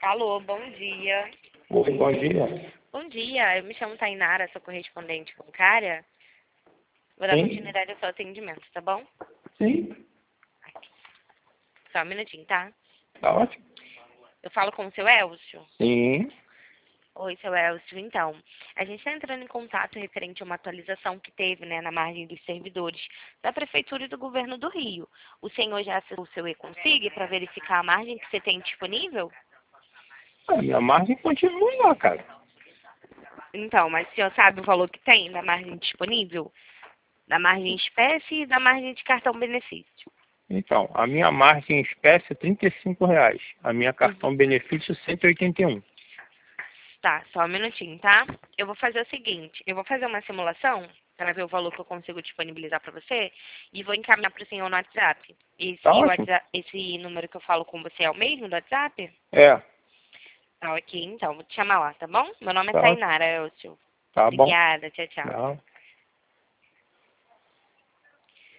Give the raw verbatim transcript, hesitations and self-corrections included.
Alô, bom dia. Oi, bom dia. Bom dia, eu me chamo Tainara, sou correspondente bancária. Vou dar Sim? continuidade ao seu atendimento, tá bom? Sim, Só um minutinho, tá? tá ótimo. Eu falo com o seu Elcio. Sim, Oi, seu Elcio. Então, a gente está entrando em contato referente a uma atualização que teve, né, na margem dos servidores da Prefeitura e do Governo do Rio. O senhor já acessou o seu e-consig para verificar a margem que você tem disponível? a minha margem continua lá, cara. Então, mas o senhor sabe o valor que tem da margem disponível? Da margem espécie e da margem de cartão benefício. Então, a minha margem em espécie é trinta e cinco reais. A minha cartão Uhum. benefício cento e oitenta e um. Tá, só um minutinho, tá? Eu vou fazer o seguinte, eu vou fazer uma simulação para ver o valor que eu consigo disponibilizar para você e vou encaminhar para o senhor no WhatsApp. Tá Esse, ótimo? WhatsApp. Esse número que eu falo com você é o mesmo do WhatsApp? É, Tá, ok, então, vou te chamar lá, tá bom? Meu nome é tá ótimo. Tainara, Elcio. Tá bom. Obrigada, tchau, tchau. Não.